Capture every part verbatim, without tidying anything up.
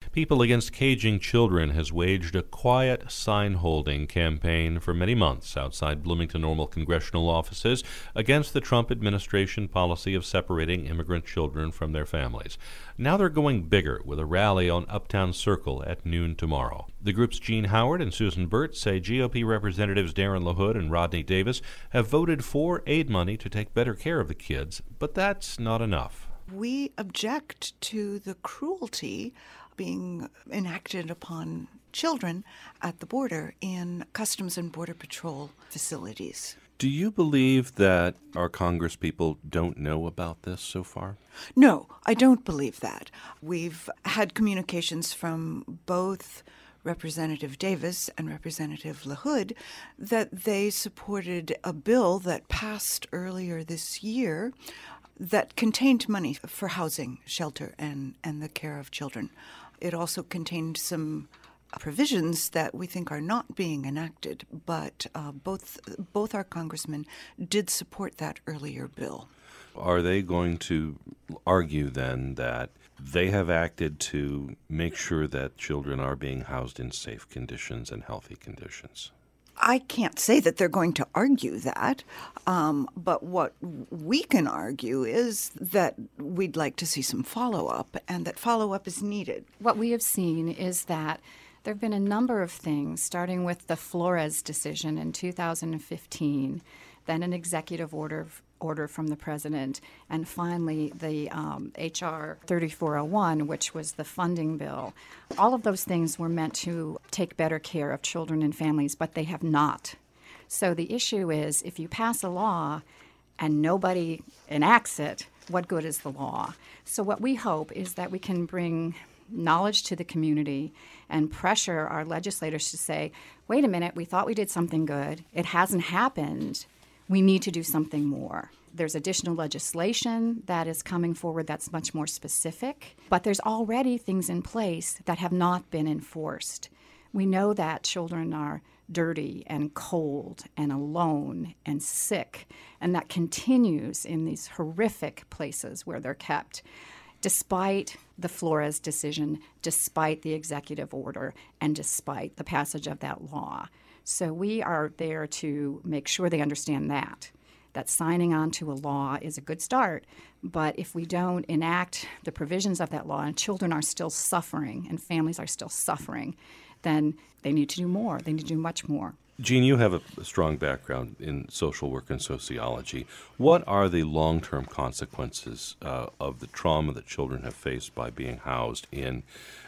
People Against Caging Children has waged a quiet sign-holding campaign for many months outside Bloomington Normal congressional offices against the Trump administration policy of separating immigrant children from their families. Now they're going bigger with a rally on Uptown Circle at noon tomorrow. The group's Gene Howard and Susan Burt say G O P Representatives Darren LaHood and Rodney Davis have voted for aid money to take better care of the kids, but that's not enough. We object to the cruelty being enacted upon children at the border in Customs and Border Patrol facilities. Do you believe that our congresspeople don't know about this so far? No, I don't believe that. We've had communications from both Representative Davis and Representative LaHood that they supported a bill that passed earlier this year that contained money for housing, shelter, and, and the care of children. It also contained some provisions that we think are not being enacted, but uh, both both our congressmen did support that earlier bill. Are they going to argue then that they have acted to make sure that children are being housed in safe conditions and healthy conditions? I can't say that they're going to argue that, um, but what we can argue is that we'd like to see some follow-up and that follow-up is needed. What we have seen is that there have been a number of things, starting with the Flores decision in two thousand fifteen, then an executive order order from the president, and finally the um, H R thirty-four oh one, which was the funding bill. All of those things were meant to take better care of children and families, but they have not. So the issue is, if you pass a law and nobody enacts it, what good is the law? So what we hope is that we can bring knowledge to the community and pressure our legislators to say, wait a minute, we thought we did something good. It hasn't happened. We need to do something more. There's additional legislation that is coming forward that's much more specific, but there's already things in place that have not been enforced. We know that children are dirty and cold and alone and sick, and that continues in these horrific places where they're kept, despite the Flores decision, despite the executive order, and despite the passage of that law. So we are there to make sure they understand that, that signing on to a law is a good start, but if we don't enact the provisions of that law and children are still suffering and families are still suffering, then they need to do more. They need to do much more. Gene, you have a strong background in social work and sociology. What are the long-term consequences uh, of the trauma that children have faced by being housed in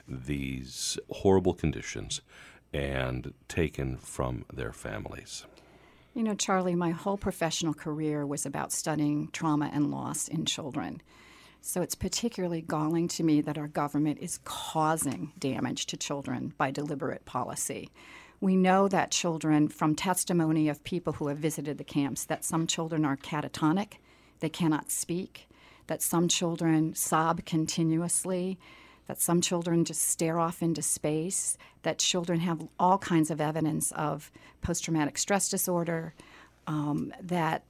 these horrible conditions and taken from their families? You know, Charlie, my whole professional career was about studying trauma and loss in children. So it's particularly galling to me that our government is causing damage to children by deliberate policy. We know that children, from testimony of people who have visited the camps, that some children are catatonic, they cannot speak, that some children sob continuously, that some children just stare off into space, that children have all kinds of evidence of post-traumatic stress disorder, um, that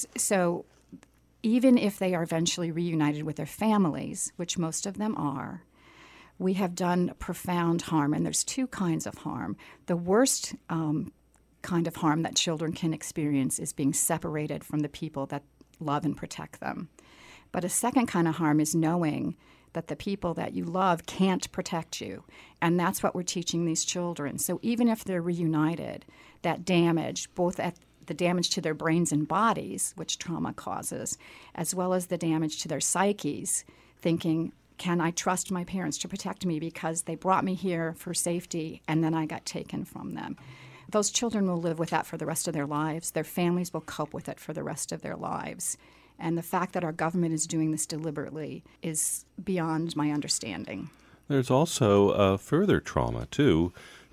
so even if they are eventually reunited with their families, which most of them are, we have done profound harm, and there's two kinds of harm. The worst um, kind of harm that children can experience is being separated from the people that love and protect them. But a second kind of harm is knowing that the people that you love can't protect you, and that's what we're teaching these children. So even if they're reunited, that damage, both at the damage to their brains and bodies, which trauma causes, as well as the damage to their psyches, thinking, can I trust my parents to protect me because they brought me here for safety and then I got taken from them? Those children will live with that for the rest of their lives. Their families will cope with it for the rest of their lives. And the fact that our government is doing this deliberately is beyond my understanding. There's also uh, further trauma, too,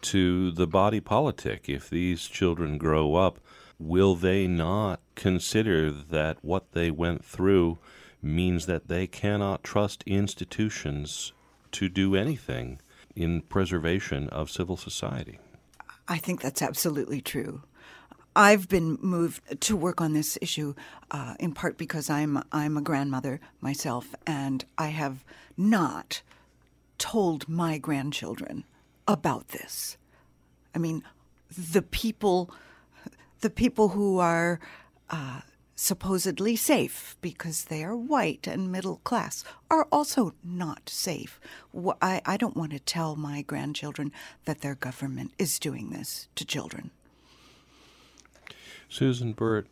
to the body politic. If these children grow up, will they not consider that what they went through means that they cannot trust institutions to do anything in preservation of civil society? I think that's absolutely true. I've been moved to work on this issue uh, in part because I'm I'm a grandmother myself, and I have not told my grandchildren about this. I mean, the people, the people who are uh, supposedly safe because they are white and middle class are also not safe. I, I don't want to tell my grandchildren that their government is doing this to children. Susan Burt,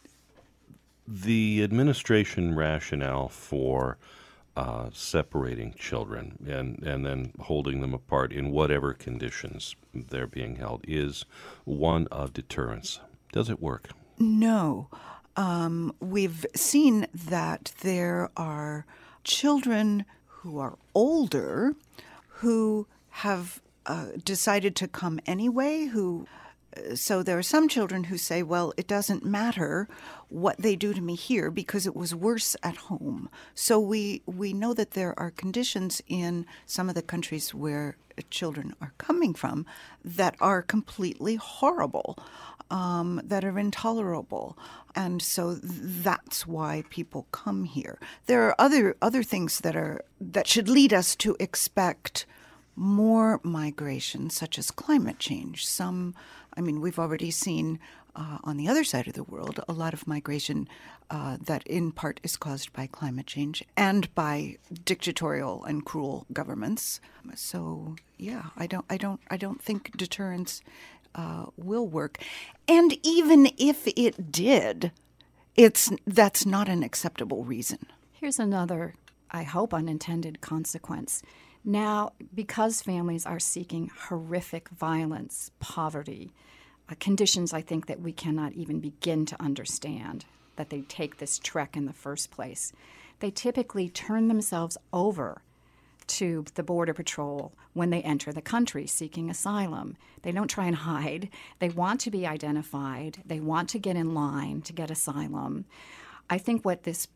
the administration rationale for uh, separating children and, and then holding them apart in whatever conditions they're being held is one of deterrence. Does it work? No. Um, we've seen that there are children who are older who have uh, decided to come anyway, who So there are some children who say, well, it doesn't matter what they do to me here because it was worse at home. So we, we know that there are conditions in some of the countries where children are coming from that are completely horrible, um, that are intolerable. And so that's why people come here. There are other other things that are that should lead us to expect more migration, such as climate change. Some, I mean, we've already seen uh, on the other side of the world a lot of migration uh, that in part is caused by climate change and by dictatorial and cruel governments. So, yeah, I don't, I don't, I don't think deterrence uh, will work. And even if it did, it's that's not an acceptable reason. Here's another, I hope, unintended consequence. Now, because families are seeking horrific violence, poverty, uh, conditions I think that we cannot even begin to understand, that they take this trek in the first place, they typically turn themselves over to the Border Patrol when they enter the country seeking asylum. They don't try and hide. They want to be identified. They want to get in line to get asylum. I think what this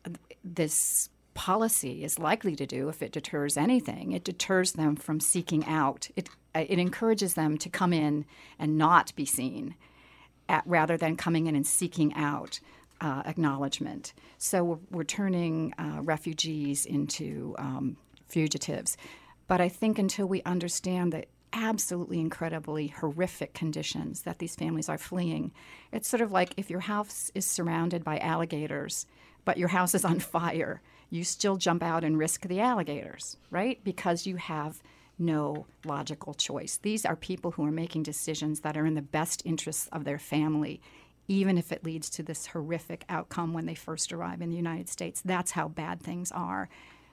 this policy is likely to do, if it deters anything, it deters them from seeking out. It it encourages them to come in and not be seen, at, rather than coming in and seeking out uh, acknowledgement. So we're, we're turning uh, refugees into um, fugitives. But I think until we understand the absolutely incredibly horrific conditions that these families are fleeing, it's sort of like if your house is surrounded by alligators, but your house is on fire, you still jump out and risk the alligators, right? Because you have no logical choice. These are people who are making decisions that are in the best interests of their family, even if it leads to this horrific outcome when they first arrive in the United States. That's how bad things are.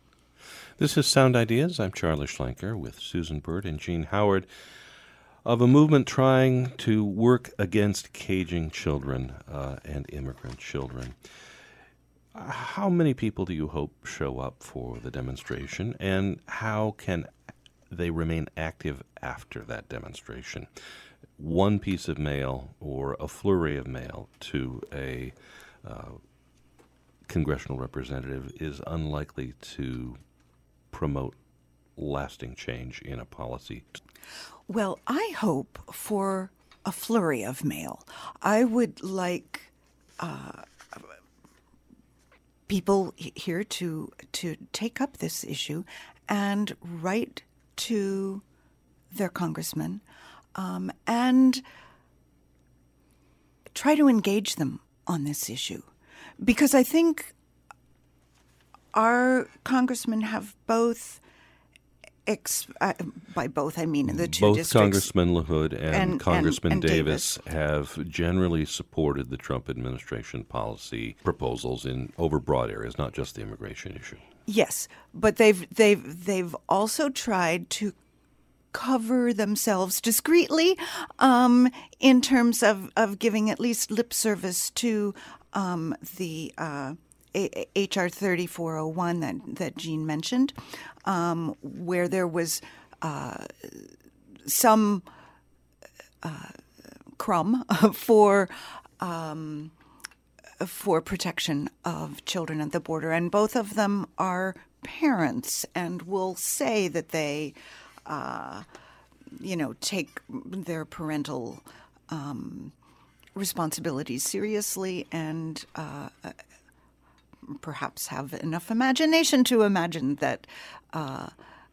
This is Sound Ideas. I'm Charlie Schlenker with Susan Burt and Jean Howard of a movement trying to work against caging children uh, and immigrant children. How many people do you hope show up for the demonstration, and how can they remain active after that demonstration? One piece of mail or a flurry of mail to a uh, congressional representative is unlikely to promote lasting change in a policy. Well, I hope for a flurry of mail. I would like uh, people here to to take up this issue and write to their congressman um, and try to engage them on this issue. Because I think our congressmen have both, ex- uh, by both I mean the two both districts. Congressman LaHood and, and Congressman and, and Davis, Davis have generally supported the Trump administration policy proposals in overbroad areas, not just the immigration issue. Yes, but they've they've they've also tried to cover themselves discreetly um, in terms of, of giving at least lip service to um, the uh, H R thirty-four oh one that, that Jean mentioned, um, where there was uh, some uh, crumb for um, for protection of children at the border. And both of them are parents and will say that they, uh, you know, take their parental um, responsibilities seriously and uh, perhaps have enough imagination to imagine that uh,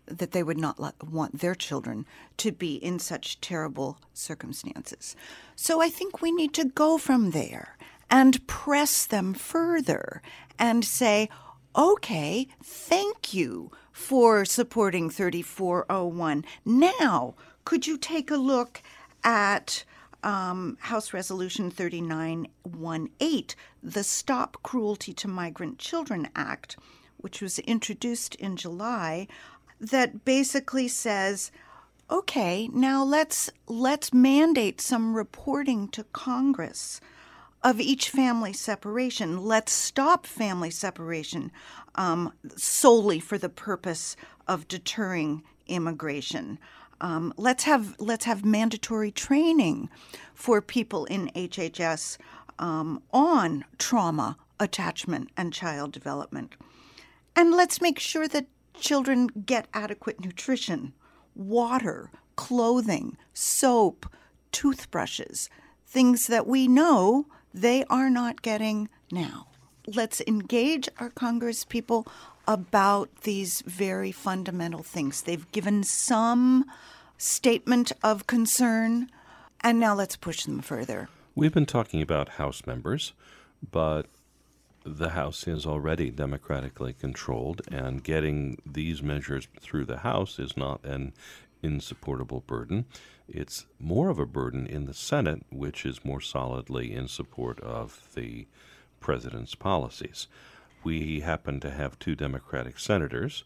that they would not let, want their children to be in such terrible circumstances. So I think we need to go from there and press them further and say, okay, thank you for supporting thirty-four oh one. Now, could you take a look at um, House Resolution thirty-nine eighteen, the Stop Cruelty to Migrant Children Act, which was introduced in July, that basically says, okay, now let's let's mandate some reporting to Congress of each family separation. Let's stop family separation um, solely for the purpose of deterring immigration. Um, let's have let's have mandatory training for people in H H S um, on trauma, attachment, and child development. And let's make sure that children get adequate nutrition, water, clothing, soap, toothbrushes, things that we know they are not getting now. Let's engage our Congress people about these very fundamental things. They've given some statement of concern, and now let's push them further. We've been talking about House members, but the House is already democratically controlled, and getting these measures through the House is not an insupportable burden. It's more of a burden in the Senate, which is more solidly in support of the president's policies. We happen to have two Democratic senators,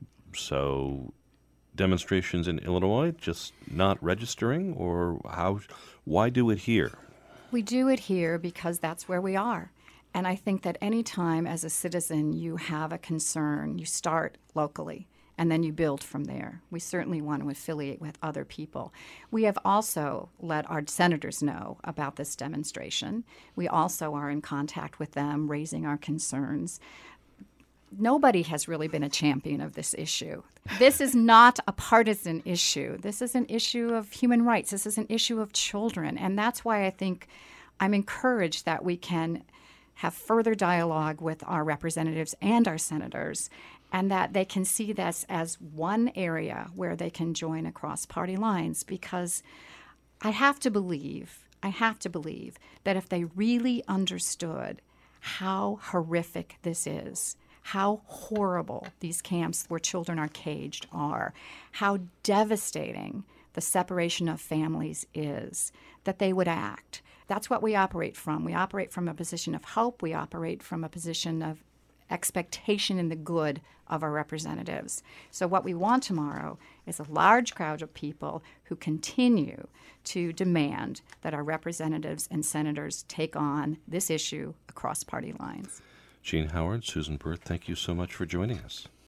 so demonstrations in Illinois just not registering, or how? Why do it here? We do it here because that's where we are. And I think that any time as a citizen you have a concern, you start locally and then you build from there. We certainly want to affiliate with other people. We have also let our senators know about this demonstration. We also are in contact with them, raising our concerns. Nobody has really been a champion of this issue. This is not a partisan issue. This is an issue of human rights. This is an issue of children. And that's why I think I'm encouraged that we can have further dialogue with our representatives and our senators, and that they can see this as one area where they can join across party lines. Because I have to believe, I have to believe that if they really understood how horrific this is, how horrible these camps where children are caged are, how devastating the separation of families is, that they would act. That's what we operate from. We operate from a position of hope. We operate from a position of expectation in the good of our representatives. So what we want tomorrow is a large crowd of people who continue to demand that our representatives and senators take on this issue across party lines. Jean Howard, Susan Burth, thank you so much for joining us.